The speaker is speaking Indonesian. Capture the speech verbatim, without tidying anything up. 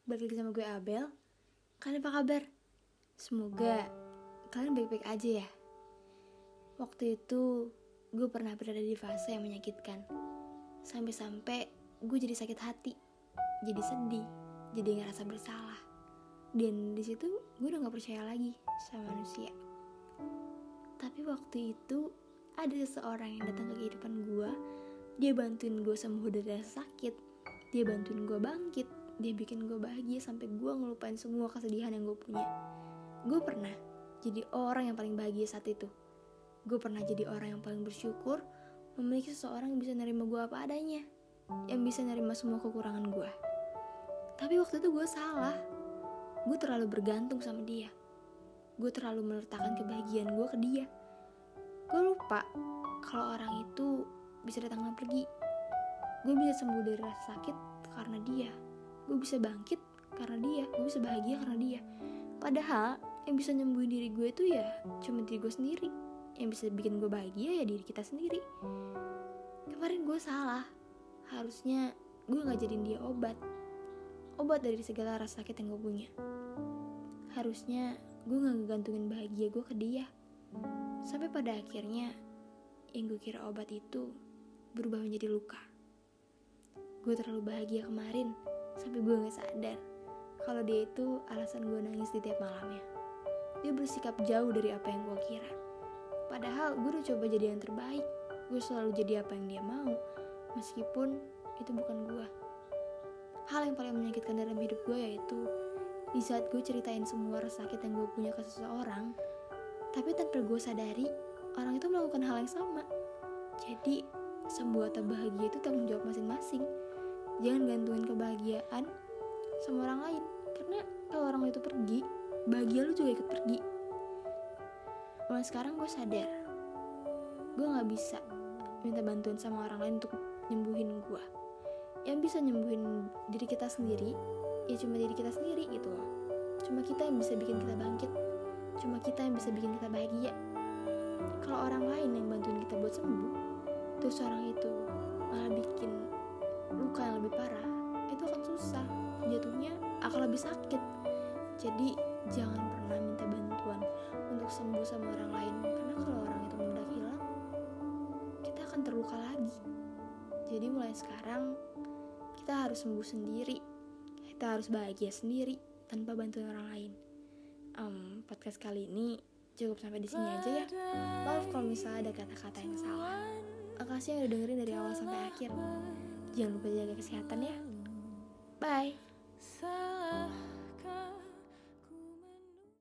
balik lagi sama gue Abel. Kalian apa kabar? Semoga kalian baik-baik aja ya. Waktu itu gue pernah berada di fase yang menyakitkan. Sampai-sampai gue jadi sakit hati, jadi sedih, jadi ngerasa bersalah. Dan di situ gue udah gak percaya lagi sama manusia. Tapi waktu itu ada seseorang yang datang ke kehidupan gue. Dia bantuin gue sembuh dari rasa sakit. Dia bantuin gue bangkit. Dia bikin gue bahagia sampai gue ngelupain semua kesedihan yang gue punya. Gue pernah jadi orang yang paling bahagia saat itu. Gue pernah jadi orang yang paling bersyukur memiliki seseorang yang bisa nerima gue apa adanya, yang bisa nerima semua kekurangan gue. Tapi waktu itu gue salah. Gue terlalu bergantung sama dia. Gue terlalu meletakkan kebahagiaan gue ke dia. Gue lupa kalau orang itu bisa datang dan pergi. Gue bisa sembuh dari rasa sakit karena dia. Gue bisa bangkit karena dia. Gue bisa bahagia karena dia. Padahal yang bisa nyembuhin diri gue itu ya cuma diri gue sendiri. Yang bisa bikin gue bahagia ya diri kita sendiri. Kemarin gue salah. Harusnya gue gak jadiin dia obat. Obat dari segala rasa sakit yang gue punya. Harusnya gue gak ngegantungin bahagia gue ke dia. Sampai pada akhirnya yang gue kira obat itu berubah menjadi luka. Gue terlalu bahagia kemarin sampai gue gak sadar kalau dia itu alasan gue nangis di tiap malamnya. Dia bersikap jauh dari apa yang gue kira. Padahal gue udah coba jadi yang terbaik. Gue selalu jadi apa yang dia mau, meskipun itu bukan gue. Hal yang paling menyakitkan dalam hidup gue yaitu di saat gue ceritain semua rasa sakit yang gue punya ke seseorang, tapi tanpa gue sadari orang itu melakukan hal yang sama. Jadi sembuh atau bahagia itu tanggung jawab masing-masing. Jangan gantungin kebahagiaan sama orang lain, karena kalau orang itu pergi, bahagia lu juga ikut pergi. Mulai sekarang gue sadar, gue gak bisa minta bantuan sama orang lain untuk nyembuhin gue. Yang bisa nyembuhin diri kita sendiri ya cuma diri kita sendiri gitu loh. Cuma kita yang bisa bikin kita bangkit. Cuma kita yang bisa bikin kita bahagia. Kalau orang lain yang bantuin kita buat sembuh, terus orang itu malah bikin luka yang lebih parah, itu akan susah, jatuhnya akan lebih sakit. Jadi jangan pernah minta bantuan untuk sembuh sama orang lain, karena kalau orang itu mendadak hilang, kita akan terluka lagi. Jadi mulai sekarang kita harus sembuh sendiri, kita harus bahagia sendiri tanpa bantuan orang lain. um, Podcast kali ini cukup sampai di sini aja ya. Maaf kalau misalnya ada kata-kata yang salah. Makasih yang udah dengerin dari awal sampai akhir. Jangan lupa jaga kesehatan ya. Bye.